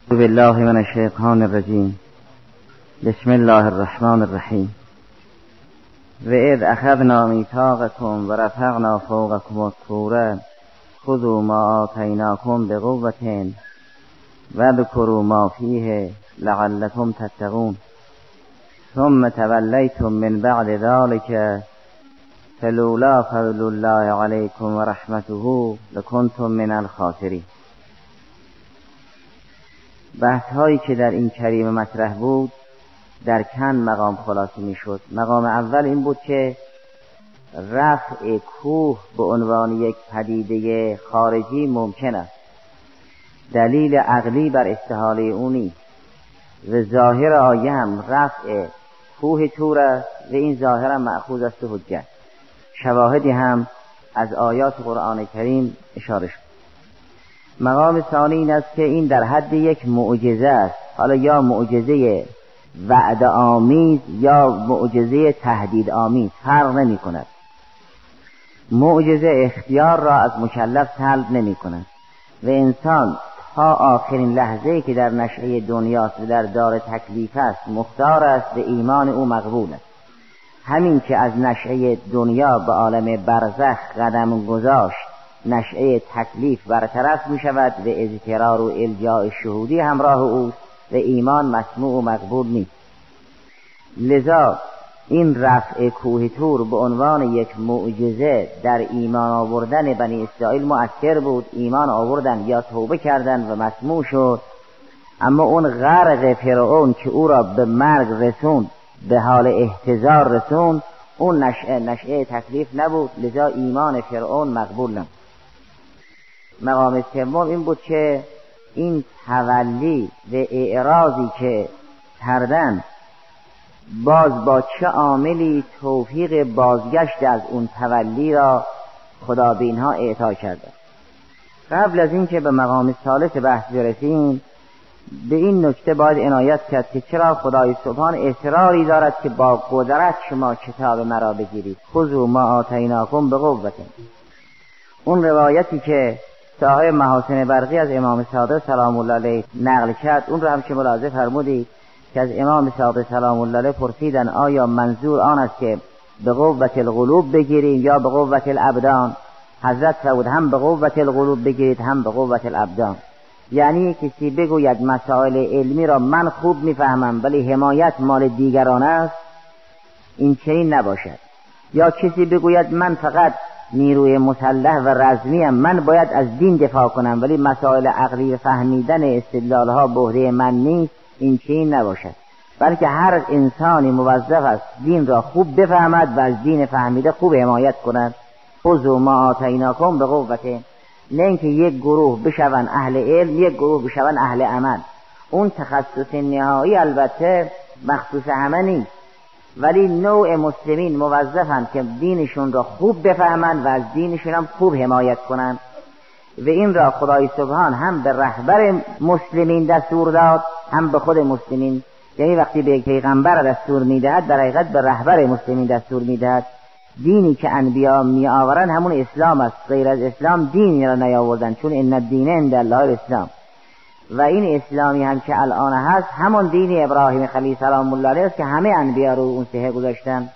بالله من الشیطان الرجیم. بسم الله الرحمن الرحیم. و اذ اخذنا میثاقکم و رفعنا فوقکم الطور خذوا ما آتیناکم بقوة واذکروا ما فیه لعلکم تتقون ثم تولیتم من بعد ذلک فلولا فضل الله علیکم و رحمته لکنتم من الخاسرین. بحث هایی که در این کریمه مطرح بود در چند مقام خلاصه می شد. مقام اول این بود که رفع کوه به عنوان یک پدیده خارجی ممکن است، دلیل عقلی بر استحاله او نیست و ظاهر آیه هم رفع کوه طور است و این ظاهر هم مأخوذ است و حجت. شواهدی هم از آیات قرآن کریم اشاره شد. مقام ثانی این است که این در حد یک معجزه است، حالا یا معجزه وعده آمیز یا معجزه تهدید آمیز فرق نمی کند. معجزه اختیار را از مکلف سلب نمی کند و انسان تا آخرین لحظه‌ای که در نشأه دنیاست و در دار تکلیف است مختار است و ایمان او مقبول است. همین که از نشأه دنیا به عالم برزخ قدم گذاشت نشأه تکلیف برطرف می شود و اضطرار و الجاء شهودی همراه اوست و ایمان مسموع و مقبول نیست. لذا این رفع کوه طور به عنوان یک معجزه در ایمان آوردن بنی اسرائیل مؤثر بود. ایمان آوردن یا توبه کردن و مسموع شد. اما اون غرق فرعون که او را به مرگ رسوند، به حال احتضار رسوند، اون نشأه تکلیف نبود، لذا ایمان فرعون مقبول نبود. مقام سوم این بود که این تولی و اعراضی که کردن باز با چه عاملی توفیق بازگشت از اون تولی را خدا به اینها اعطا کرده. قبل از این که به مقام ثالث بحث برسیم به این نکته باید عنایت کرد که چرا خدای سبحان اصراری دارد که با قدرت شما کتاب مرا بگیرید. خذوا ما آتیناکم بقوة. اون روایتی که صاحب محاسن برقی از امام صادق سلام الله علیه نقل کرد، اون رو هم که ملاحظه فرمودید که از امام صادق سلام الله علیه پرسیدن آیا منظور آن است که به قوة القلوب بگیریم یا به قوة الابدان؟ حضرت فرمود هم به قوة القلوب بگیرید هم به قوة الابدان. یعنی کسی بگوید مسائل علمی را من خوب میفهمم ولی حمایت مال دیگران است، این چنین نباشد. یا کسی بگوید من فقط نیروی مسلح و رزمیم، من باید از دین دفاع کنم ولی مسائل عقلی فهمیدن استدلالها بهره من نیست، این چنین نباشد. بلکه هر انسانی موظف است دین را خوب بفهمد و از دین فهمیده خوب حمایت کند. خذوا ما آتیناکم بقوة. نه اینکه یک گروه بشون اهل علم یک گروه بشون اهل عمل. اون تخصص نهایی البته مخصوص همه نیست، ولی نوع مسلمین موظفند که دینشون را خوب بفهمند و از دینشون هم خوب حمایت کنند و این را خدای سبحان هم به رهبر مسلمین دستور داد هم به خود مسلمین. یعنی وقتی به پیغمبر دستور میدهد در حقیقت به رهبر مسلمین دستور میدهد. دینی که انبیا می آورند همون اسلام است، غیر از اسلام دینی را نیاوردند، چون ان الدین عند الله الاسلام. و این اسلامی هم که الان هست همون دین ابراهیم خلیل سلام الله علیه است که همه انبیا رو اون سهه گذاشتن.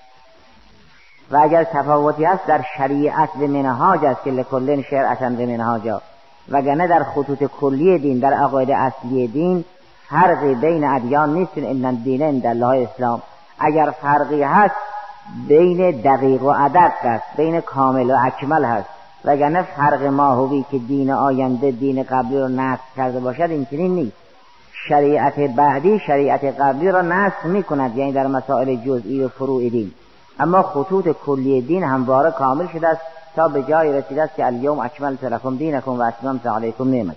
و اگر تفاوتی هست در شریعت و منهاج است که لکل شرعة و منهاجا، وگرنه در خطوط کلی دین، در عقاید اصلی دین فرقی بین ادیان نیست. ان الدین عند الله الاسلام. اگر فرقی هست بین دقیق و ادق است، بین کامل و اکمل هست، وگرنه فرق ماهوی که دین آینده دین قبلی رو نقض کرده باشد این چنین نیست. شریعت بعدی شریعت قبلی را نسخ می کند، یعنی در مسائل جزئی و فروع دین، اما خطوط کلی دین همواره کامل شده است تا به جای رسیده است که الیوم اکملت لکم دینکم و اتممت علیکم نعمتی.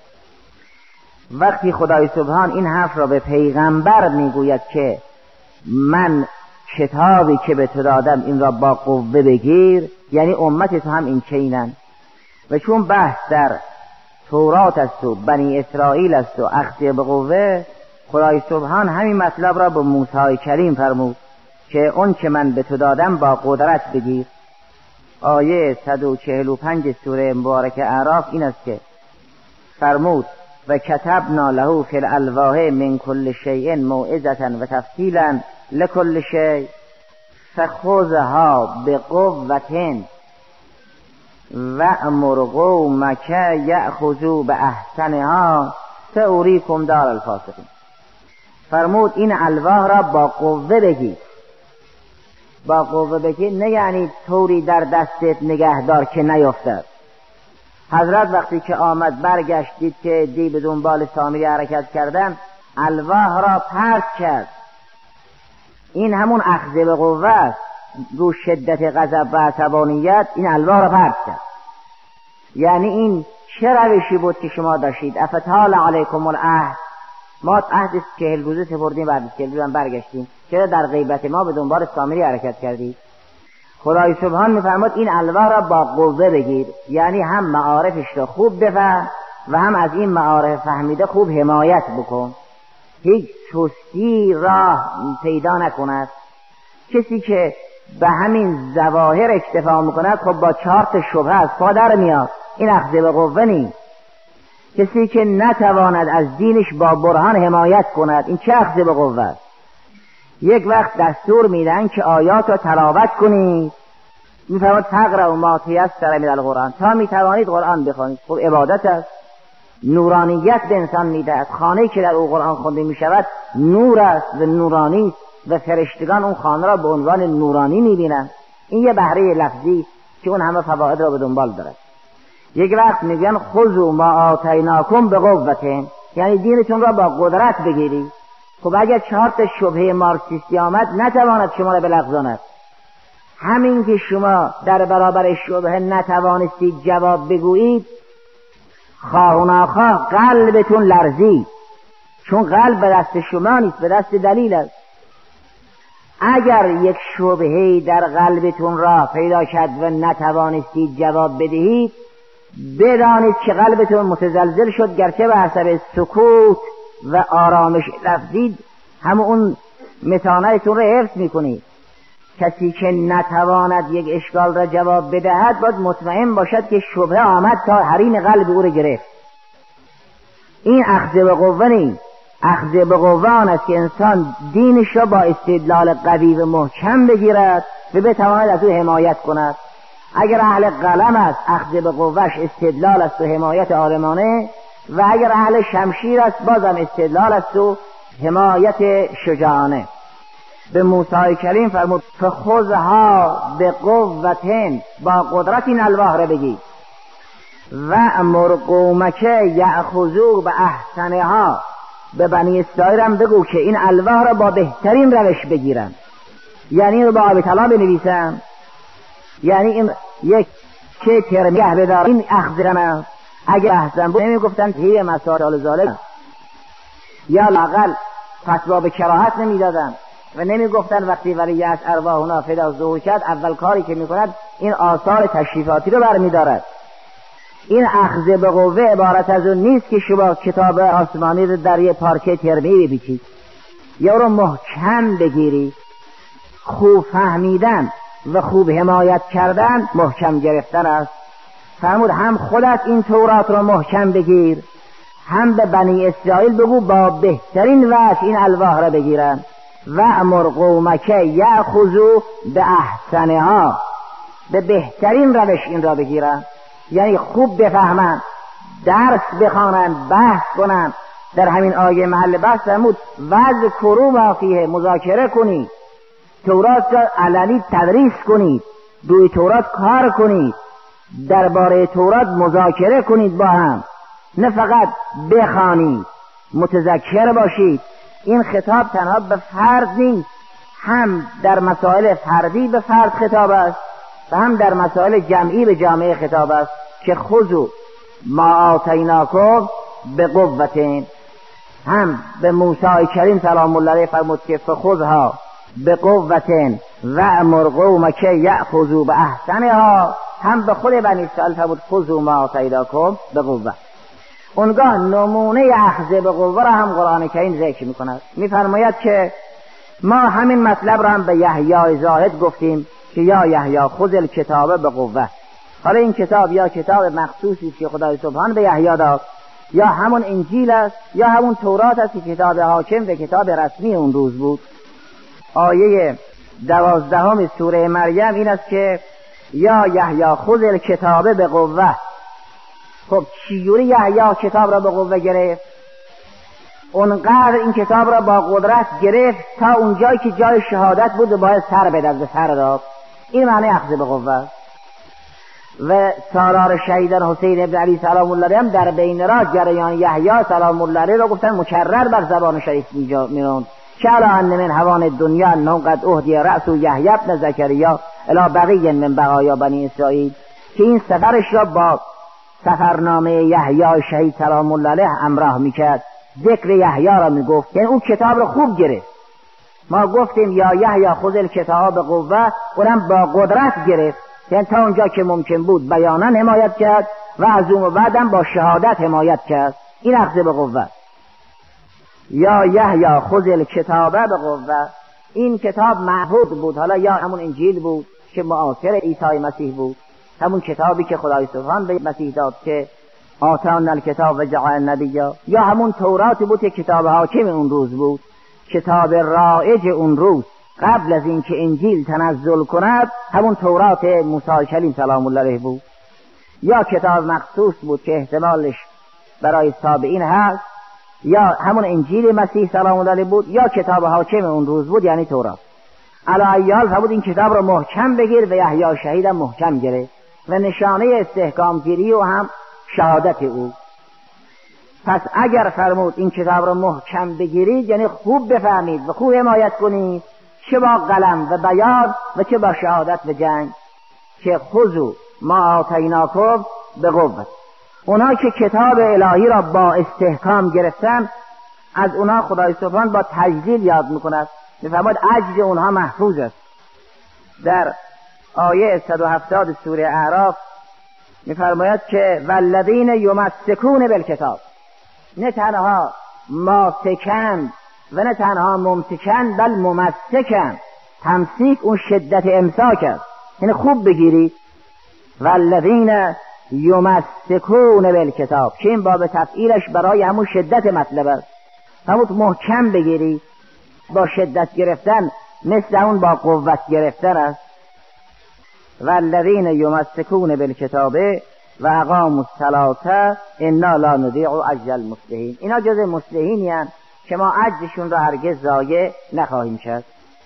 وقتی خدای سبحان این حرف را به پیغمبر میگوید که من کتابی که به تو دادم این را با قوه بگیر، یعنی امت تو هم این چینن. و چون بحث در تورات است و بنی اسرائیل است و اخذ به قوه، خدای سبحان همین مطلب را به موسی کریم فرمود که اون که من به تو دادم با قدرت بگیر. آیه 145 سوره مبارکه اعراف این است که فرمود و کتبنا له فی الالواح من کل شیء موعظة و تفصیلا لکل شیء فخذها بقوة وأمر قومك یأخذوا باحسنها سأریکم دار الفاسقین. فرمود این الواح را با قوه بگیر. با قوه بگیر نه یعنی طوری در دستت نگهدار که نیفتد. حضرت وقتی که آمد برگشت دید که دی به دنبال سامری حرکت کردن، الواح را پرت کرد. این همون اخذ به قوه است. رو شدت غضب و عصبانیت این الواح را پرت کرد. یعنی این چه روشی بود که شما داشتید؟ افتحال علیکم العهد، ما عهد 40 روزه سپردیم، بعد 40 روزه برگشتیم، چرا در غیبت ما به دنبال سامری حرکت کردید؟ خدای سبحان میفرماد این الواح را با قوه بگیر، یعنی هم معارفش را خوب بفهم و هم از این معارف فهمیده خوب حمایت بکن. هیچ سستی راه پیدا نکند. کسی که به همین ظواهر اکتفا میکند خب با 4 شبهه از پا در میاد. این اخذ به قوه نیست. کسی که نتواند از دینش با برهان حمایت کند، این چه اخذ به قوه است؟ یک وقت دستور میدن که آیات رو تلاوت کنید، میفرماد فقرأوا ما تیسر من القرآن، تا میتوانید قرآن بخوانید. خب عبادت است، نورانیت به انسان میدهد. خانه‌ای که در او قرآن خوانده میشود نور است و نورانی و فرشتگان اون خانه را به عنوان نورانی میبینند. این یه بهره لفظی که اون همه فواید را به دنبال دارد. یک وقت میگن خذوا ما آتیناکم بقوة، یعنی دینتون را با قدرت بگیرید. خب اگر 4 شبهه مارکسیستی آمد نتواند شما را بلغزاند. همین که شما در برابر شبهه نتوانستید جواب بگویید، خواه و ناخواه قلبتون لرزید، چون قلب به دست شما نیست، به دست دلیل است. اگر یک شبهه در قلبتون را پیدا کرد و نتوانستید جواب بدهید، بدانید که قلبتون متزلزل شد، گرچه به حسب سکوت و آرامش لفظید همون متانتون را حفظ میکنید. کسی که نتواند یک اشکال را جواب بدهد باید مطمئن باشد که شبهه آمد تا حریم قلب او را گرفت. این اخذ به قوه نیست. اخذ به قوه آن است که انسان دینش را با استدلال قوی و محکم بگیرد و بتواند از او حمایت کند. اگر اهل قلم است اخذ به قوهش استدلال است و حمایت عالمانه، و اگر اهل شمشیر است بازم استدلال است و حمایت شجاعانه. به موسی کلیم فرمود فخذها بقوة، با قدرت این الواح را بگیر. و امر قومک یأخذوا باحسنها، به بنی اسرائیل هم بگو که این الواح را با بهترین روش بگیرن. یعنی این رو با آب طلا بنویسن، یعنی این یک که ترمیه بدار. این اخذرن اگر احسن بود نمی گفتن هی مسائل ظالم، یا لاقل فتوا به کراهت نمی دادن و نمی گفتن وقتی ولی از ارواحنا فدا ظهور کرد اول کاری که می کند این آثار تشریفاتی رو برمی دارد. این اخذ به قوه عبارت از اون نیست که شما کتاب آسمانی رو در یه پارچه ترمی بپیچید، یا رو محکم بگیری. خوب فهمیدن و خوب حمایت کردن محکم گرفتن است. فرمود هم خودت این تورات رو محکم بگیر، هم به بنی اسرائیل بگو با بهترین وجه این الواح را بگیرن. و امر قومک یأخذوا باحسنها، به بهترین روش این را بگیرن، یعنی خوب بفهمن، درس بخوانن، بحث کنن. در همین آیه محل بحث فرمود واذکروا ما فیه، مذاکره کنید، تورات را علنی تدریس کنید، روی تورات کار کنید، درباره تورات مذاکره کنید با هم، نه فقط بخوانید، متذکر باشید. این خطاب تنها به فرد نیست، هم در مسائل فردی به فرد خطاب است و هم در مسائل جمعی به جامعه خطاب است که خذوا ما آتیناکم بقوة. هم به موسی کریم سلام الله علیه فرمود که فخذها بقوة و امر قومک یأخذوا باحسنها، هم به خود بنی اسرائیل فرمود خذوا ما آتیناکم بقوة. اونگاه نمونه اخذ به قوه را هم قرآن کریم ذکر میکند. میفرماید که ما همین مطلب را هم به یحیی زاهد گفتیم که یا یحیی خذ الکتاب بقوه. حالا این کتاب یا کتاب مخصوصی که خدای سبحان به یحیی داد یا همون انجیل است یا همون تورات است که کتاب حاکم و کتاب رسمی اون روز بود. آیه 12 سوره مریم این است که یا یحیی خذ الکتاب به قوه. خب چجوری یحیی کتاب را به قوه گرفت؟ اونقدر این کتاب را با قدرت گرفت تا اونجایی که جای شهادت بود و باید سر بدهد به سر داد. این معنی اخذ به قوه. و سالار شهیدان حسین ابن علی سلام الله علیه هم در بین راه جریان یحیی سلام الله علیه را گفتن مکرر بر زبان شریف میراند که الا ان من هوان دنیا انه قد اهدی رأس یحیی ابن زکریا الی بقی من بقایا بنی اسرائیل، که این سفرش را با سفرنامه یحیی شهید سلام الله علیه همراه میکرد، ذکر یحیی را میگفت، یعنی اون کتاب را خوب گرفت. ما گفتیم یا یحیی خذ الکتاب به قوه، اونم با قدرت گرفت، یعنی تا اونجا که ممکن بود بیانا حمایت کرد و از اون بعدم با شهادت حمایت کرد. این اخذ به قوه. یا یحیی خذ الکتاب به قوه، این کتاب معهود بود، حالا یا همون انجیل بود که معاصر عیسی مسیح بود، همون کتابی که خدای سبحان به مسیح داد که آتانا الکتاب و جعلنا نبیا، یا همون تورات بود که کتاب حاکم اون روز بود، کتاب رایج اون روز قبل از اینکه انجیل تنزل کند همون تورات موسی کلیم سلام الله علیه بود، یا کتاب مخصوص بود که احتمالش برای تابعین هست، یا همون انجیل مسیح سلام الله علیه بود، یا کتاب حاکم اون روز بود یعنی تورات. علی ایال فرمود این کتاب رو محکم بگیر و یحیی شهید هم محکم گرفت و نشانه استحکام گیری و هم شهادت او. پس اگر فرمود این کتاب رو محکم بگیرید یعنی خوب بفهمید و خوب حمایت کنید، چه با قلم و بیان و چه با شهادت و جنگ، که خذوا ما آتیناکم به قوة. اونا که کتاب الهی را با استحکام گرفتن، از اونا خدای سبحان با تجلیل یاد میکند، میفرماید اجر اونها محفوظ است. در آیه 170 سوره اعراف میفرماید که والذین یمسکون بالکتاب، نه تنها ماسکن و نه تنها ممسکن بل ممسکن. تمسیک اون شدت امساک است، یعنی خوب بگیرید. والذین یمسکون بالکتاب، که این باب تفعیلش برای همون شدت مطلب است، همون محکم بگیرید. با شدت گرفتن مثل اون با قوت گرفتن است. والذین یمسکون بالکتاب و اقاموا الصلاة انا لا نضیع اجر المصلحین. اینا جز مصلحینی هستند که ما اجرشون را هرگز ضایع نخواهیم کرد.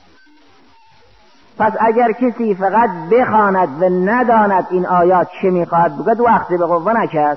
پس اگر کسی فقط بخواند و نداند این آیات چه میخواهد بگوید، و اخذ به قوه نکرد،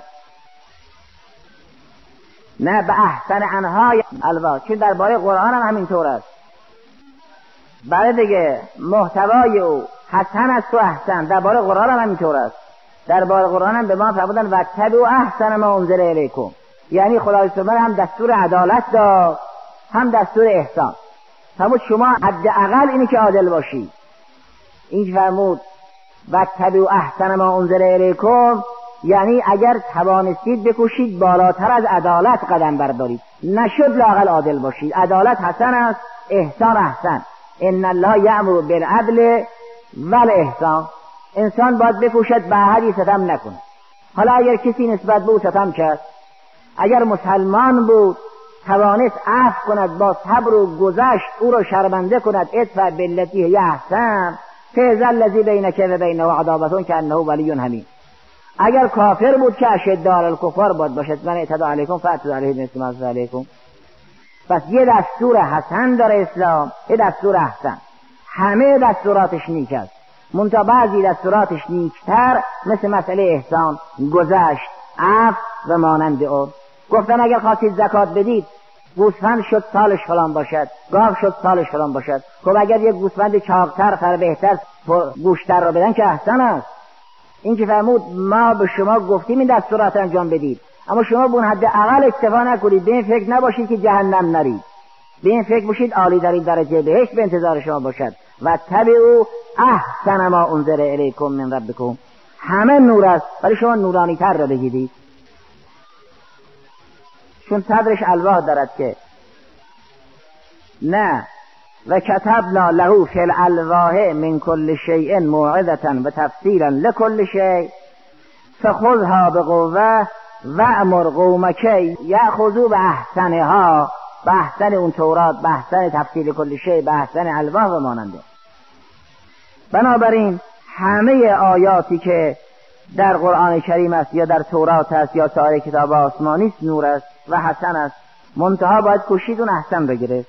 نه به احسن انهای الوا، چون درباره قرآن هم همینطور است. برای دیگه محتوای او حسن است و احسن، درباره قرآن هم همینطور است. درباره قرآن هم به ما فرمودن واتبعوا احسن ما انزل الیکم، یعنی خدای سبحانه هم دستور عدالت داد هم دستور احسان. فرمود شما حداقل اینی که عادل باشید. این فرمود واتبعوا احسن ما انزل الیکم، یعنی اگر توانستید بکوشید بالاتر از عدالت قدم بردارید، نشد لااقل عادل باشید. عدالت حسن است، احسان احسن. ان الله یأمر بالعدل والاحسان. انسان باید بکوشد به احدی ستم نکنه. حالا اگر کسی نسبت به او ستم کرد، اگر مسلمان بود توانست عفو کند، با صبر و گذشت او را شرمنده کند، ادفع بالتی هی احسن فاذا الذی بینک و بینه عداوة کانه ولی حمیم. اگر کافر بود که اشد علی الکفار باشد، من اعتدى علیکم فاعتدوا علیه مثل ما اعتدى علیکم. پس یه دستور حسن داره اسلام، یه دستور احسن. همه دستوراتش نیک است، منتها بعضی دستوراتش نیکتر، مثل مسئله احسان، گذشت، عفو و مانند اون. گفتن اگر خواستید زکات بدید، گوسفند شد سالش فلان باشد، گاو شد سالش فلان باشد. خب اگر یک گوسفند چاقتر خر بهتر گوشتر را بدن که احسن است. این که فرمود ما به شما گفتیم این دستورات انجام بدید، اما شما به اون حد اقل اکتفا نکنید. به این فکر نباشید که جهنم نرید، به این فکر باشید عالی در این درجه بهشت به انتظار شما باشد. و تبعوا احسن ما انزل الیکم من ربکم. همه نور است ولی شما نورانی تر را بگیرید، چون صدرش الواح دارد که نه و کتبنا له فی الالواح من کل شیء موعظة و تفصیلا لکل شیء فخذها بقوة وأمر قومک یأخذوا بأحسنها، به احسن اون تورات، به احسن تفصیل کل شیء، به احسن الواح و ماننده. بنابراین همه آیاتی که در قرآن کریم است یا در تورات است یا سایر کتاب آسمانی است نور است و حسن است، منتها باید کوشید اون احسن بگیره.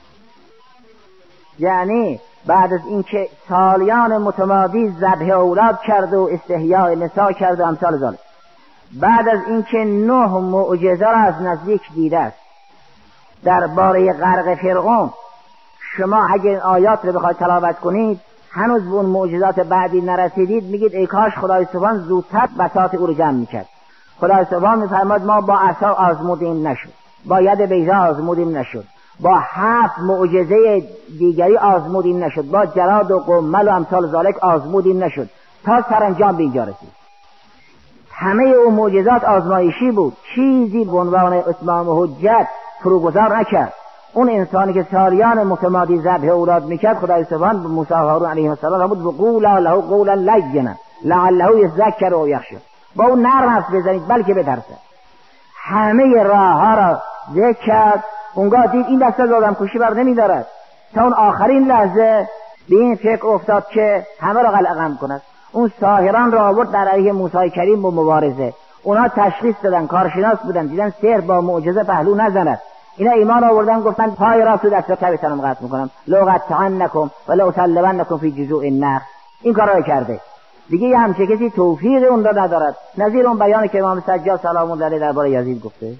یعنی بعد از اینکه سالیان متمادی ذبح اولاد کرد و استحیاء نساء کرد و امثال ذلک، بعد از اینکه 9 معجزه را از نزدیک دیده است درباره غرق فرعون، شما اگر این آیات رو بخواید تلاوت کنید هنوز به اون معجزات بعدی نرسیدید، میگید ای کاش خدای سبحان زودتر بساط او رو جمع میکرد. خدای سبحان میفرماد ما با عصا آزمودیم نشد، با ید بیضا آزمودیم نشد، با 7 معجزه دیگری آزمودیم نشد، با جراد و قمل و امثال ذالک آزمودیم نشد تا سرانجام به اینجا رسید. همه اون معجزات آزمایشی بود، چیزی به عنوان اتمام حجت فروگذار نکرد. اون انسانی که سالیان متمادی ذبح اولاد میکرد، خدای سبحان به موسی و هارون علیه السلام بود وقولا له قولا لینا لعله یذکر و یخشی، با اون نرم حرف بزنید بلکه بترسه. همه راه ها را ذکر کرد. اونگاه دید این دست از آدم کشی بر نمیدارد، تا اون آخرین لحظه به این فکر افتاد که همه را قلقم کند. اون ساحران را آورد در علیه موسی کریم با مبارزه. اونا تشخیص دادن، کارشناس بودن، دیدن سحر با معجزه پهلو نزند. اینا ایمان آوردن، گفتن پای راست و دست چپتون قطع میکنم، لو قطعنکم ولو سلبنکم فی جذوع النخل. این کارا کرده. دیگه یه همچه کسی توفیق اون را ندارد، نظیر اون بیانی که امام سجاد سلام الله علیه درباره یزید گفته.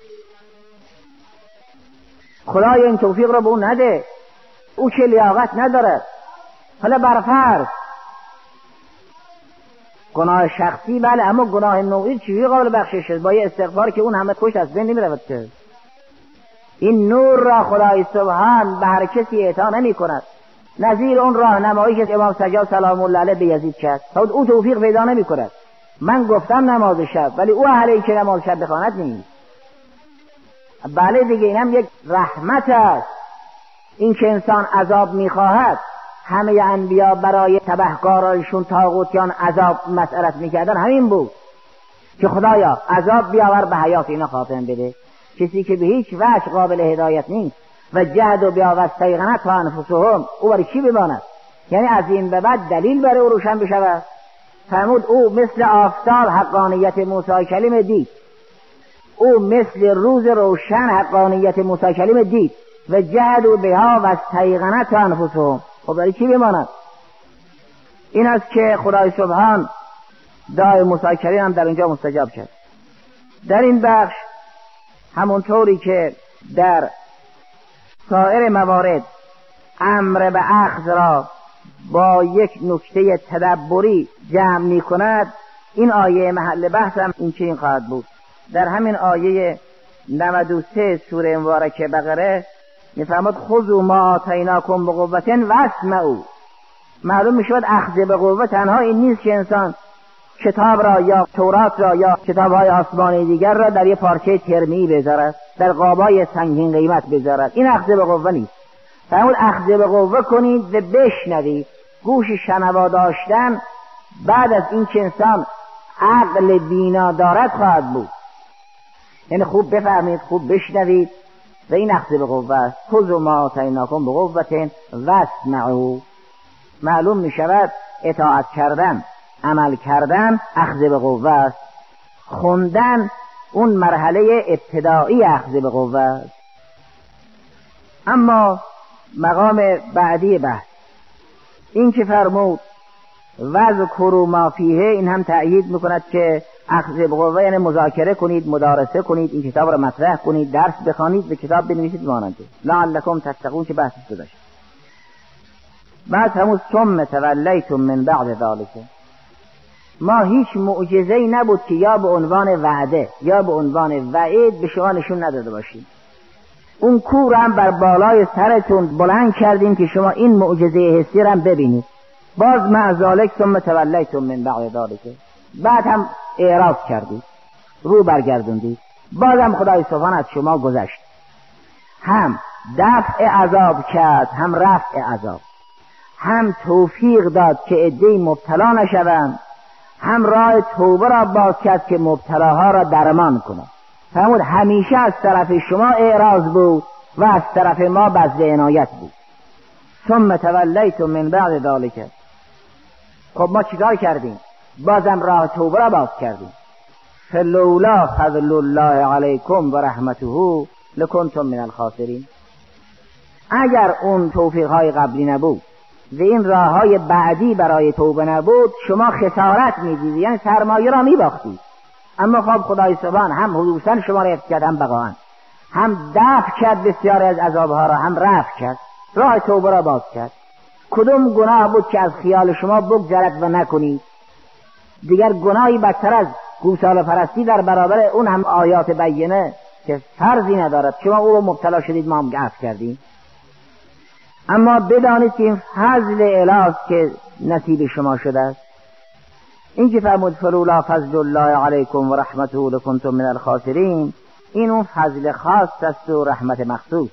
خدای این توفیق را به اون نده، او که لیاقت ندارد. حالا برفرض گناه شخصی بله، اما گناه نوعی چیزی قابل بخشش است، با یه استغفار که اون همه کش از بین نمیرود. که این نور را خدای سبحان به هر کسی اعطا نمی کند، نظیر اون راهنمایی که امام سجاد سلام الله علیه به یزید کرد، تا او توفیق پیدا نمی کند. من گفتم نماز شب، ولی او اهلی که نماز شب بخواند نیست. بله دیگه این هم یک رحمت است. این که انسان عذاب میخواهد، همه انبیا برای تبهکارانشون طاغوتیان عذاب مسئلت میکردن همین بود که خدایا عذاب بیاور به حیات اینا خاتمه بده. کسی که به هیچ وجه قابل هدایت نیست و جهد و بیاوستیغنت و انفسهم، او برای چی بماند؟ یعنی از این به بعد دلیل برای او روشن بشود. فرمود او مثل آفتاب حقانیت موسی کلیم دید، او مثل روز روشن حقانیت موسی کلیم دید و جهد و بها و استیغنت و انفسهم. خب برای چی بماند؟ این است که خدای سبحان دعای موسی کلیم هم در اینجا مستجاب کرد. در این بخش همونطوری که در سایر موارد امر به اخذ را با یک نکته تدبری جمع می کند، این آیه محل بحث هم این چنین خواهد بود. در همین آیه 93 سوره مبارکه بقره میفرماد خذوا ما آتیناکم بقوة واسمعوا. معلوم میشود اخذ به قوه تنها این نیست که انسان کتاب را یا تورات را یا کتاب‌های آسمانی دیگر را در یک پارچه ترمی بذارد، در قابای سنگین قیمت بذارد. این اخذ به قوه نیست. فرمود اخذ به قوه کنید و بشنوید. گوش شنوا داشتن بعد از این که انسان عقل بینا دارد خواهد بود. یعنی خوب بفهمید، خوب بشنوید و این اخذ به قوه است. خذوا ما آتیناکم بقوة واسمعوا. معلوم می شود اطاعت کردن، عمل کردن اخذ به قوه است. خوندن اون مرحله ابتدایی اخذ به قوه است. اما مقام بعدی بحث این که فرمود وذکروا ما فیه، این هم تأیید میکند که اخذ به قوه یعنی مذاکره کنید، مدارسه کنید، این کتاب را مطرح کنید، درس بخوانید، به کتاب بنویسید مانند لعلکم تتقون که بحث گذشت. بعد همون ثم تولیتم من بعد ذلک، ما هیچ معجزه‌ای نبود که یا به عنوان وعده یا به عنوان وعید به شما نشون نداده باشیم. اون کور هم بر بالای سرتون بلند کردیم که شما این معجزه حسی را هم ببینید. باز مع ذلک ثم تولیتم من بعد ذلک، بعد هم اعراض کردید، رو برگردوندید. باز هم خدای سبحان از شما گذشت، هم دفع عذاب کرد، هم رفع عذاب، هم توفیق داد که عده‌ای مبتلا نشوند، هم راه توبه را باز کرد که مبتلاها را درمان کند. فرمود همیشه از طرف شما اعراض بود و از طرف ما بذل عنایت بود. ثم تولیتم من بعد ذلک. خب ما چیکار کردیم؟ بازم راه توبه را باز کردیم. فلولا فضل الله علیکم و رحمته لکنتم من الخاسرین. اگر اون توفیقهای قبلی نبود و این راههای بعدی برای توبه نبود، شما خسارت میدید، یعنی سرمایه را میباختید. اما خب خدای سبحان هم حدوثاً شما را حفظ کرد، هم بقاً، هم دفع کرد بسیاری از عذابها را، هم رفع کرد، راه توبه را باز کرد. کدوم گناه بود که از خیال شما بگذرد و نکنید؟ دیگر گناهی بدتر از گوساله پرستی در برابر اون هم آیات بینه که فرضی ندارد، شما او رو مبتلا شدید، ما هم عفو کردیم. اما بدانید که این فضل الهی که نصیب شما شده است. این که فرمود فلولا فضل الله علیکم و رحمته لکنتم من الخاسرین، این اون فضل خاص است و رحمت مخصوص.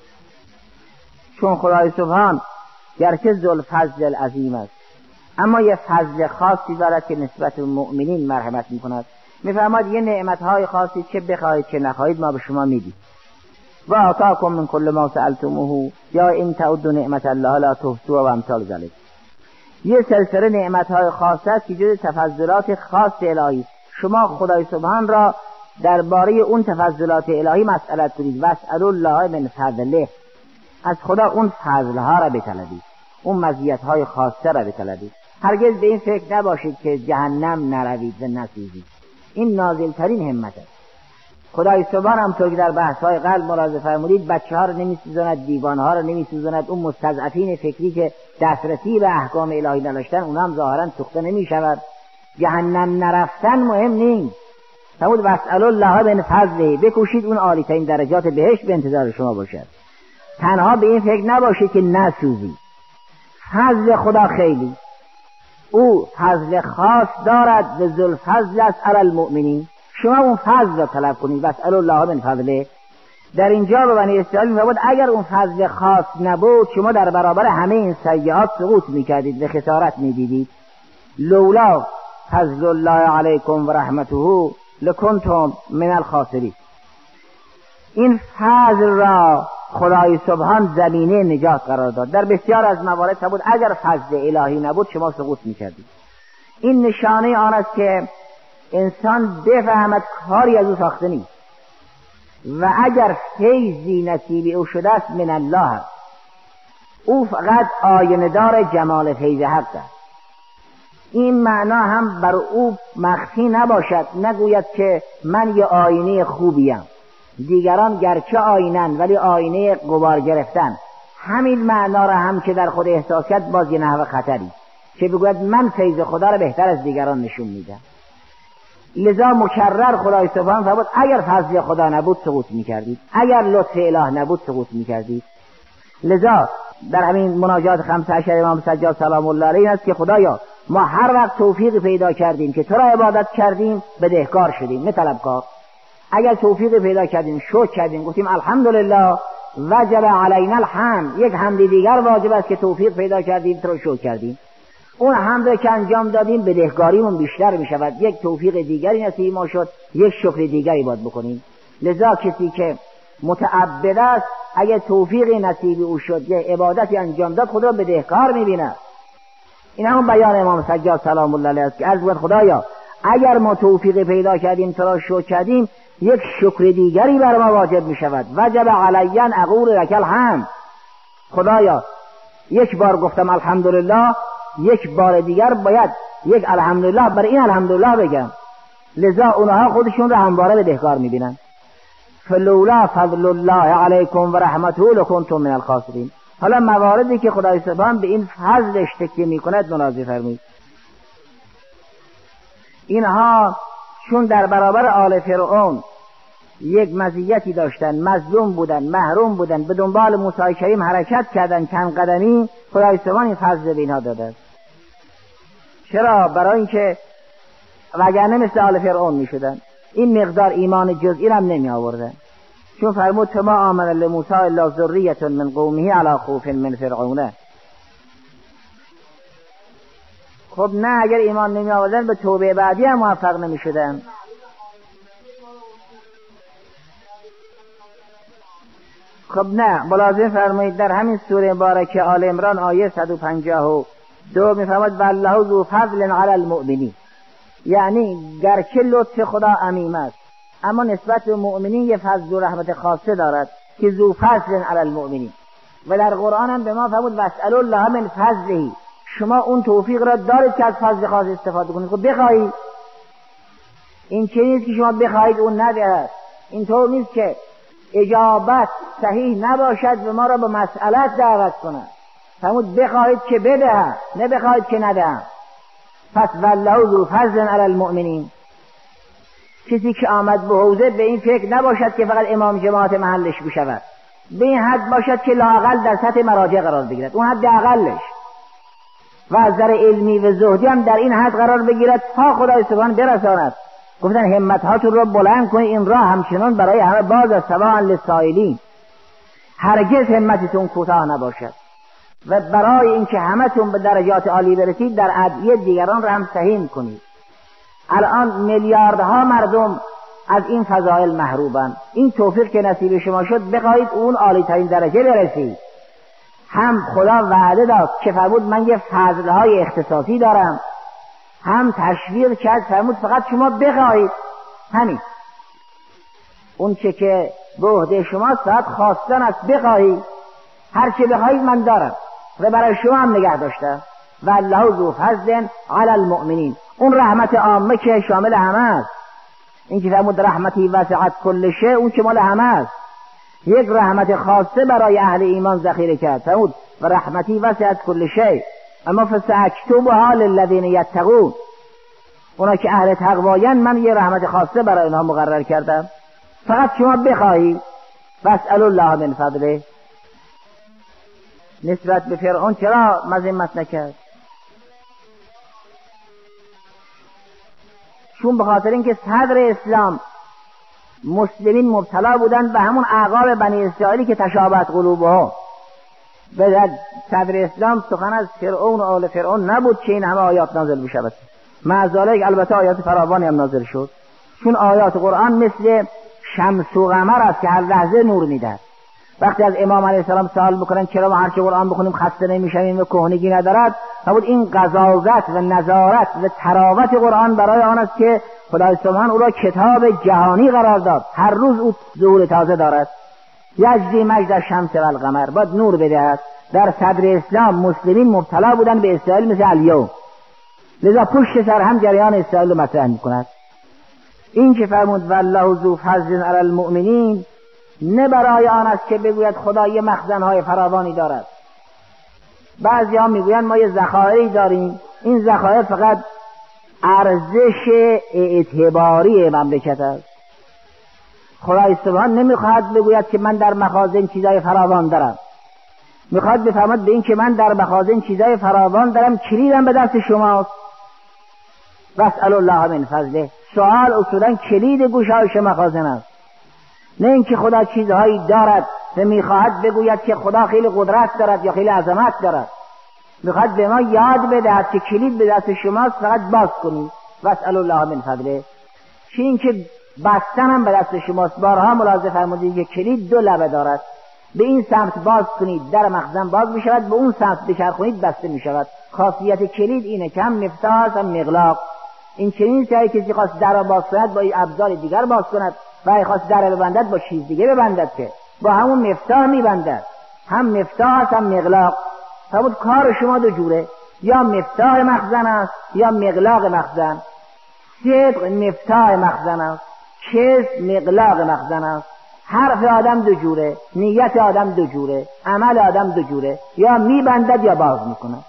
چون خدای سبحان گرچه ذوالفضل العظیم است، اما یه فضل خاصی دارد که نسبت به مؤمنین مرحمت میکند. میفرماد یه نعمتهای خاصی چه بخواهید چه نخواهید ما به شما میدیم. و آتاکم من کل ما سألتموه یا ان تعدوا نعمت الله لا تحصوها و امثال ذلک. یه سلسله نعمتهای خاص است که جز تفضلات خاص الهی. شما خدای سبحان را درباره اون تفضلات الهی مسئلت کنید. واسألوا الله من فضله، از خدا اون فضلها را بطلبید، اون مزیت‌های خاصه را بطلبید. هرگز به این فکر نباشید که جهنم نروید و نسوزید. این نازلترین همت است. خدای سبحان همطور که در بحث‌های قلب ملاحظه فرمودید، بچه‌ها رو نمی‌سوزاند، دیوانه‌ها رو نمی‌سوزاند، اون مستضعفین فکری که دسترسی به احکام الهی نداشتن اونها هم ظاهراً سوخته نمی‌شود. جهنم نرفتن مهم نیست. فرمود واسألوا الله من فضله، بکوشید اون عالی‌ترین درجات بهشت به انتظار شما باشد. تنها به این فکر نباشید که نسوزید. فضل خدا خیلی، او فضل خاص دارد و ذوالفضل است علی المؤمنین. شما اون فضل را طلب کنید. واسألوا الله من فضله. در اینجا به بنی اسرائیل می‌فرماید اگر اون فضل خاص نبود، شما در برابر همه این سیئات سقوط می‌کردید و خسارت می‌دیدید. لولا فضل الله علیکم و رحمته لکنتم من الخاسرین. این فضل را خدای سبحان زمینه نجات قرار داد. در بسیار از موارد بود اگر فضل الهی نبود شما سقوط می‌کردید. این نشانه آن است که انسان بفهمد کاری از او ساخته نیست و اگر فیضی نصیب او شده است من الله، او فقط آینه دار جمال فیض حق است. این معنا هم بر او مخفی نباشد، نگوید که من یه آینه خوبیم، دیگران گرچه آینن ولی آینه غبار گرفتن. همین معنا را هم که در خود احساس کرد باز یه نحو خطری، که بگوید من فیض خدا را بهتر از دیگران نشون میدم. لذا مکرر خدای سبحان فرمود اگر فضل خدا نبود سقوط میکردید، اگر لطف اله نبود سقوط میکردید. لذا در همین مناجات 15 امام سجاد سلام الله علیه است که خدایا ما هر وقت توفیق پیدا کردیم که تو را عبادت کردیم بدهکار شدیم، نه طلبکار. اگر توفیق پیدا کردیم شکر کردیم، گفتیم الحمدلله وجب علینا الحمد، یک حمد دیگر واجب است که توفیق پیدا کردیم تو را شکر کردیم. اون حمد که انجام دادیم بدهکاریمون بیشتر می شود، یک توفیق دیگری نصیب ما شد، یک شکر دیگری باید بکنیم. لذا کسی که متعبد است اگر توفیق نصیب او شد یک عبادتی انجام داد خدا بدهکار می بیند. این همون بیان امام سجاد سلام الله علیه است که عرض بود خدایا اگر ما توفیق پیدا کردیم تو را شکر کردیم، یک شکر دیگری بر ما واجب می شود. وجب علی ان اقول لک الحمد. خدایا یک بار گفتم الحمدلله، یک بار دیگر باید یک الحمدلله برای این الحمدلله بگم. لذا اونها خودشون رو همواره بدهکار میبینن. فلولا فضل الله علیکم و رحمته لکنتم من الخاسرین. حالا مواردی که خدای سبحان به این فضلش تکیه میکند ملاحظه فرمایید. اینها چون در برابر آل فرعون یک مزیتی داشتن، مظلوم بودن، محروم بودن، به دنبال موسی کریم حرکت کردن چند قدمی، خدای سبحان این فضل به اینها داده است. چرا؟ برای اینکه وگرنه مثل آل فرعون می شدن، این مقدار ایمان جزئی هم نمی آوردن. چون فرمود فما آمن لموسی الا ذریة من قومه علی خوف من فرعون. خب نه، اگر ایمان نمی آوردن به توبه بعدی هم موفق نمی شدن. خب نه، ملاحظه فرمایید در همین سوره مبارکه آل عمران آیه 152 میفرماید والله ذو فضل علی المؤمنین، یعنی گرچه لطف خدا عمیم است اما نسبت به مؤمنین یه فضل و رحمت خاصه دارد که ذو فضل علی المؤمنین. و در قرآن هم به ما فرمود واسألوا الله من فضله، شما اون توفیق را دارید که از فضل خاص استفاده کنید. خب بخواهید، این چه نیست که شما بخواهید اون ندهد. اینطور نیست که اجابت صحیح نباشد و ما را به مسئلت دعوت کند. فرمود بخواهید که بدهد، نه بخواهید که ندهد. پس والله ذو فضل علی المؤمنین. کسی که آمد به حوزه به این فکر نباشد که فقط امام جماعت محلش بشود، به این حد باشد که لااقل در سطح مراجع قرار بگیرد، اون حد اقلش، و از نظر علمی و زهدی هم در این حد قرار بگیرد تا خدای سبحانه برساند. گفتن همت‌هاتون رو بلند کنید، این راه همچنان برای همه باز است سواء للسائلین، هرگز همتتون کوتاه نباشد. و برای اینکه همتون به درجات عالی برسید در ادعیه دیگران را هم سهیم کنید. الان میلیاردها مردم از این فضائل محرومند. این توفیق که نصیب شما شد بخواهید اون عالی ترین درجه برسید. هم خدا وعده داد که فرمود من یه فضلهای اختصاصی دارم، هم تشویق کرد فرمود فقط شما بخواهید. همین اون چه که به عهده شماست فقط خواستن است، بخواهید، هر چه بخواهید من دارم و برای شما هم نگه داشتم. والله ذو فضل علی المؤمنین، اون رحمت عامه که شامل همه است. این که فرمود رحمتی وسعت کل شیء، اون که مال همه است. یک رحمت خاصه برای اهل ایمان ذخیره کرد، فرمود و رحمتی وسعت کل شیء اما فساکتبها للذین یتقون، اونا که اهل تقوایان من یه رحمت خاصه برای اونها مقرر کردم. فقط شما بخواهید. واسألوا الله من فضله. نسبت به فرعون چرا مذمت نکرد؟ چون به خاطر اینکه صدر اسلام مسلمین مبتلا بودند به همون اعقاب بنی اسرائیلی که تشابهت قلوبها. به صدر اسلام سخن از فرعون و آل فرعون نبود که این همه آیات نازل بشود. مع ذلک البته آیات فراوانی هم نازل شد، چون آیات قرآن مثل شمس و قمر است که هر لحظه نور میدهد. وقتی از امام علیه السلام سوال بکنن چرا ما هرچه قرآن بخونیم خسته نمیشویم و کهنگی ندارد، نبود این غضاضت و نظارت و تراوت قرآن برای آن است که خدای سبحان او را کتاب جهانی قرار داد. هر روز او ظهور تازه دارد. یجری مجد الشمس و القمر، باید نور بدهد. در صدر اسلام مسلمین مبتلا بودن به اسرائیل مثل الیوم، لذا پشت سر هم جریان اسرائیل رو مطرح میکند. این که فرمود والله ذو فضل علی المؤمنین نه برای آن است که بگوید خدا یه مخزن‌های فراوانی دارد. بعضی ها میگویند ما یه ذخایری داریم، این ذخایر فقط ارزش اعتباری مملکت است. خدای سبحان نمیخواد بگوید که من در مخازن چیزای فراوان دارم، میخواد بفرماید به این که من در مخازن چیزای فراوان دارم، کلیدم به دست شماست. واسألوا الله من فضله. سوال اصولا کلید گشایش مخازن است، نه اینکه خدا چیزهایی دارد و میخواهد بگوید که خدا خیلی قدرت دارد یا خیلی عظمت دارد. میخواد به ما یاد بدهد که کلید به دست شماست، فقط باز کنید. واسألوا الله من فضله. چه اینکه بستن هم به دست شماست. بارها ملاحظه فرمودید که کلید دو لبه دارد، به این سمت باز کنید در مخزن باز میشود، به اون سمت بچرخونید بسته میشود. خاصیت کلید اینه که هم مفتاح است هم مغلاق. این چنین که کسی خواست در را باز کند با ابزار دیگر باز کند و اگه خواست در را ببندد با چیز دیگه ببندد که با همون مفتاح میبندد. هم مفتاح است هم مغلاق. فرمود کار شما دو جوره، یا مفتاح مخزن است یا مغلاق مخزن. صدق مفتاح مخزن است، کذب مغلاق مخزن است. حرف آدم دو جوره، نیت آدم دو جوره، عمل آدم دو جوره، یا میبندد یا باز میکند.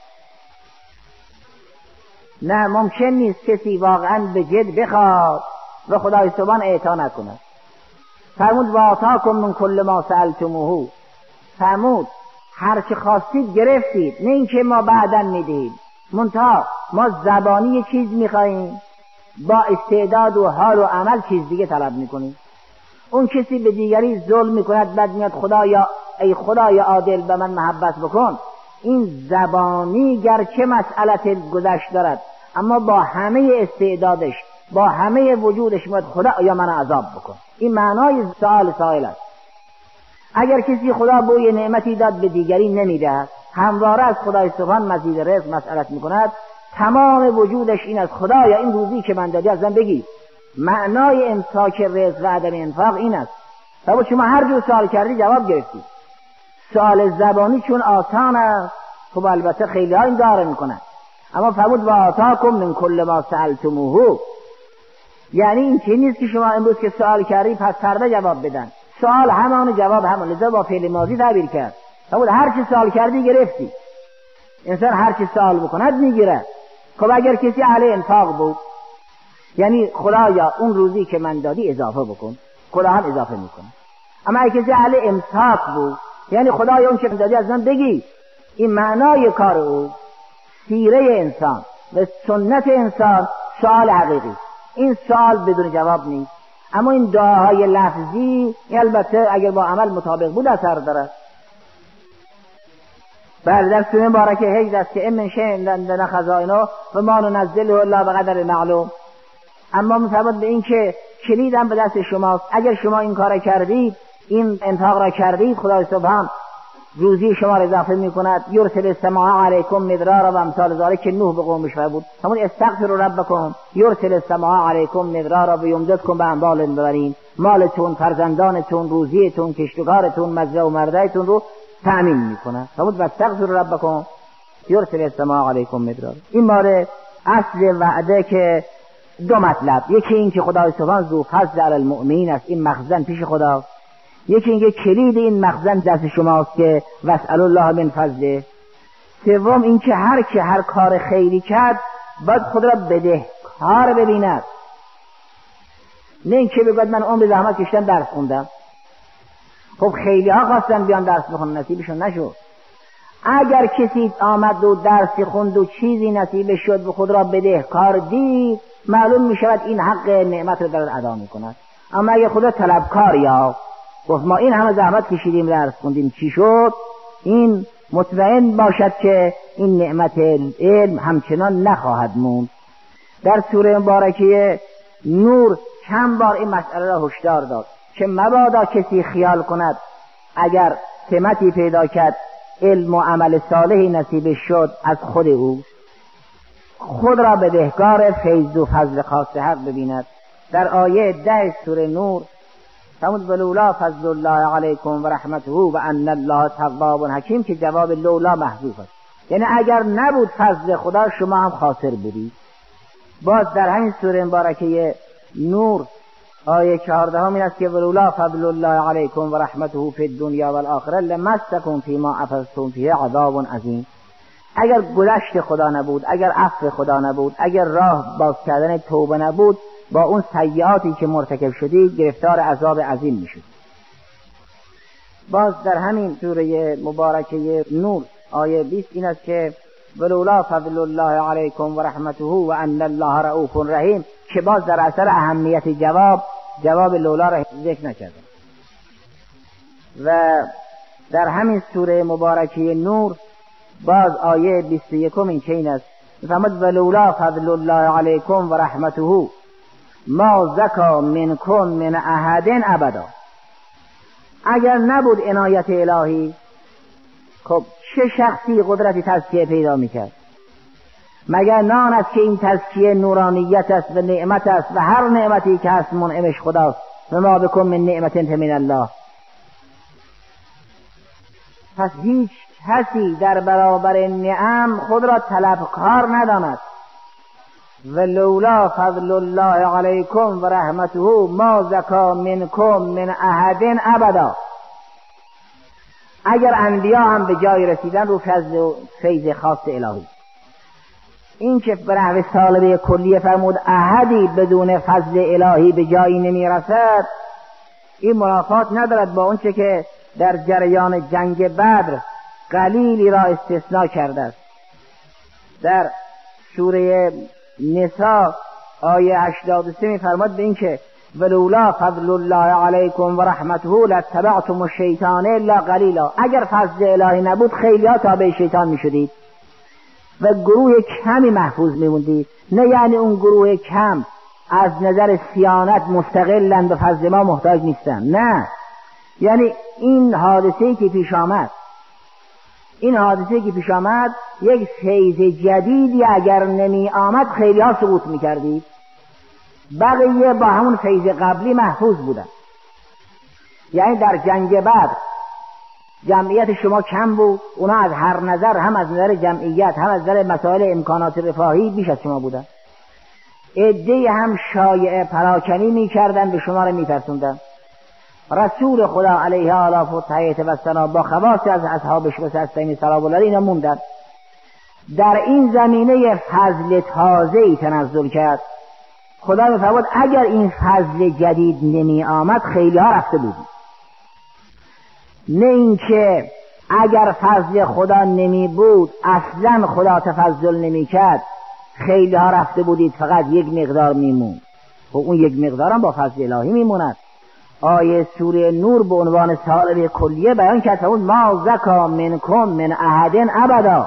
نه ممکن نیست کسی واقعا به جد بخواد و خدای سبحان اعطا نکند. فرمود و آتاکم من کل ما سألتموه، فرمود هر چه خواستید گرفتید، نه اینکه ما بعداً میدهیم. منتها ما زبانی یه چیز میخواییم، با استعداد و حال و عمل چیز دیگه طلب میکنیم. اون کسی به دیگری ظلم میکند، بعد میاد خدایا ای خدای عادل به من محبت بکن، این زبانی گرچه مسئلت گذشت دارد، اما با همه استعدادش، با همه وجودش میگه خدا یا من عذاب بکن. این معنای سؤال سائل است. اگر کسی خدا بوی نعمتی داد به دیگری نمیده، همواره از خدای سبحان مزید رزق مسئلت میکند، تمام وجودش این از خدایا این روزی که من دادی از من بگی. معنای امساک رزق و عدم انفاق این است. طبعا شما هر جور سوال کردی جواب گرفتی. سوال زبانی چون آسان است، خب البته خیلی ها این داره میکنن، اما فرمود و آتاکم من کل ما سألتموه، یعنی این چیزی نیست که شما امروز که سوال کردی پس فردا جواب بدن. سوال همان جواب همان، لذا با فعل ماضی تعبیر کرد. فرمود هر چی سوال کردی گرفتی. انسان هر چی سوال بکند میگیره. خب اگر کسی اهل انفاق بود، یعنی خدایا اون روزی که من دادی اضافه بکن، خدا هم اضافه میکنه. اما اگر کسی اهل امساک بود، یعنی خدایا اون که من دادی از من بگی. این معنای کار او. سیره انسان و سنت انسان سوال حقیقی، این سوال بدون جواب نیست. اما این دعاهای لفظی البته اگر با عمل مطابق بود اثر داره. بله در سوره مبارکه 18 است که من شیء عندنا خزائنه و ما ننزله الا بقدر معلوم. اما می‌فرماد به این که کلیدم به دست شماست. اگر شما این کار کردید، این انفاق را کردید، خدای سبحان روزی شما را اضافه می‌کند. یرسل السماء علیکم مدرارا و امثال ذلک که نوح به قومش فرمود. همون استغفروا ربکم یرسل السماء علیکم مدرارا و یمددکم باموال ببرین، مالتون، فرزندانتون، روزیتون، کشتگارتون، مزرعه و مردایتون رو تأمین میکنه. فرمود واستغفروا ربکم یرسل السماء علیکم مدرارا. این ماره اصل وعده که دو مطلب، یکی این که خدای سبحان ذو فضل علی المؤمنین است، این مخزن پیش خدا. یکی اینکه کلید این مخزن دست شماست که واسألوا الله من فضله. سوم اینکه هر که هر کار خیری کرد باید خود را بدهکار ببیند، نه اینکه بگوید من عمر زحمت کشیدم درس خوندم. خب خیلی ها خواستن بیان درس بخونن، نصیبشون نشد. اگر کسی آمد و درسی خوند و چیزی نصیبش شد و خود را بدهکار دید، معلوم می شود این حق نعمت رو دارد ادا می کند. اما اگر خدا طلبکار یا گفت ما این همه زحمت کشیدیم درس خوندیم چی شد، این مطمئن باشد که این نعمت علم همچنان نخواهد موند. در سوره مبارکه نور چند بار این مسئله را هشدار داد که مبادا کسی خیال کند اگر سمتی پیدا کرد، علم و عمل صالحی نصیبش شد، از خود او خود را بدهکار فیض و فضل خاص حق ببیند. در آیه 10 سوره نور فرمود ولولا فضل الله علیکم و رحمته و ان الله تواب حکیم، که جواب لولا محذوف است، یعنی اگر نبود فضل خدا شما هم خاسر بودید. باز در همین سوره مبارکه نور آیه 14 این است که ولولا فضل الله علیکم و رحمته فی الدنیا والآخره لمسکم فیما افضتم فیه عذاب عظیم. اگر گذشت خدا نبود، اگر عفو خدا نبود، اگر راه باز کردن توبه نبود، با اون سیئاتی که مرتکب شدید گرفتار عذاب عظیم میشد. باز در همین سوره مبارکه نور آیه 20 این است که ولولا فضل الله علیکم و رحمته و ان الله رؤوف رحیم، که باز در اثر اهمیت جواب لولا را ذکر نکرده. و در همین سوره مبارکه نور باز آیه 21 این که این است فرمود ولولا فضل الله علیکم و رحمته ما زکا منکم من احد ابدا. اگر نبود عنایت الهی، خب چه شخصی قدرتی تزکیه پیدا میکرد؟ مگر نان است که این تزکیه نورانیت است و نعمت است و هر نعمتی که هست منعمش خداست. و ما بکن من نعمت فمن الله. پس هیچ کسی در برابر نعم خود را طلبکار نداند. ولولا فضل الله علیکم و رحمته ما زکا منکم من احد ابدا. اگر انبیا هم به جای رسیدن رو فضل و فیض خاص الهی، این که به نحو سالبه کلیه فرمود احدی بدون فضل الهی به جایی نمی رسد، این منافات ندارد با اونچه که در جریان جنگ بدر قلیلی را استثناء کرده است. در سوره نساء آیه 83 می فرماد به این که ولولا فضل الله علیکم و رحمته لاتبعتم الشیطان الا قلیلا. اگر فضل الهی نبود خیلی ها تابع شیطان میشدید و گروه کمی محفوظ میموندید. نه یعنی اون گروه کم از نظر صیانت مستقلن به فضل ما محتاج نیستن، نه، یعنی این حادثه‌ای که پیش آمد یک فیض جدیدی اگر نمی آمد خیلی ها سقوط میکردید، بقیه با همون فیض قبلی محفوظ بودن. یعنی در جنگ بدر جمعیت شما کم بود، اونا از هر نظر، هم از نظر جمعیت هم از نظر مسائل امکانات رفاهی بیش از شما بودن. عده‌ای هم شایعه پراکنی میکردن، به شما رو میترسوندن. رسول خدا علیه آلاف و تحییت و سلام با خواص از اصحابش و سستین سلام الله اینا موندن. در این زمینه فضل تازه‌ای تنزل کرد. خدا میفرمود اگر این فضل جدید نمی آمد خیلی ها رفته بودید. نه اینکه اگر فضل خدا نمی بود اصلا خدا تفضل نمی کرد خیلی ها رفته بودید، فقط یک مقدار میمون. و اون یک مقدار هم با فضل الهی میموند. آیه سوره نور به عنوان سالبه کلیه بیان کرد ما زکا منکم من احد ابدا.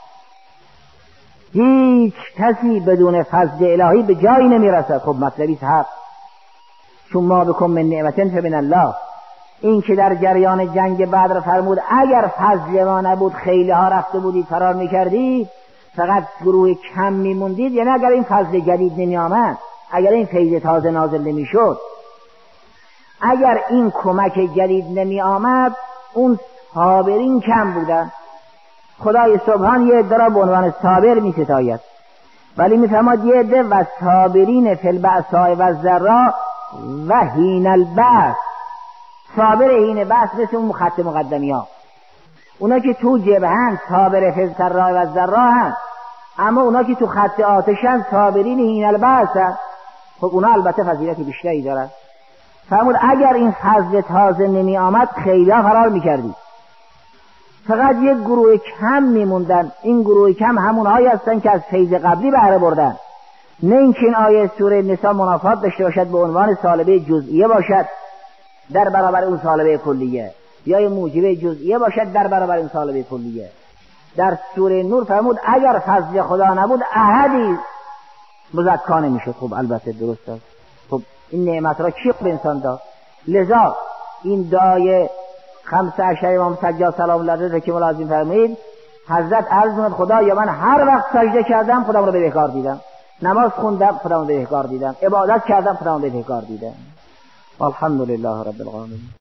هیچ کسی بدون فضل الهی به جایی نمیرسد. خب مطلبی حق، چون ما بکن من نعمتن فمن الله. این که در جریان جنگ بدر فرمود اگر فضل ما نبود خیلی ها رفته بودید فرار میکردید، فقط گروه کم میموندید. یعنی اگر این فضل جدید نمی آمد، اگر این فیض تازه نازل نمی شد، اگر این کمک جدید نمی آمد، اون صابرین کم بودن. خدای سبحان یه عده را به عنوان صابر می ستاید، ولی می فرماد یه عده و صابرین فی البأساء و الضراء و حین البأس. صابر حین بأس مثل اون خط مقدمی ها، اونا که تو جبهن صابر فی السراء و الضراء هست، اما اونا که تو خط آتشن صابرین حین البأس هست. خب اونا البته فضیلت بیشتری دارن. فرمود اگر این فضل تازه نمی آمد خیلی ها فرار می کردید، فقط یک گروه کم میموندن. این گروه کم همون هایی هستن که از فیض قبلی بهره بردن. نه اینکه این آیه سوره نساء منافات داشته باشد به عنوان سالبه جزئیه باشد در برابر اون سالبه کلیه، یا یه موجبه جزئیه باشد در برابر اون سالبه کلیه. در سوره نور فرمود اگر فضل خدا نبود احدی مزکا نمیشد. خب البته درست است. خب این نعمت را کی به انسان داد؟ لذا این دعای 15 امام سجاد سلام الله علیه که ملازم فرمایید، حضرت عرض می‌کند خدا یا من هر وقت سجده کردم خودم رو بدهکار دیدم، نماز خوندم خودم رو بدهکار دیدم، عبادت کردم خودم رو بدهکار دیدم. الحمدلله رب العالمین.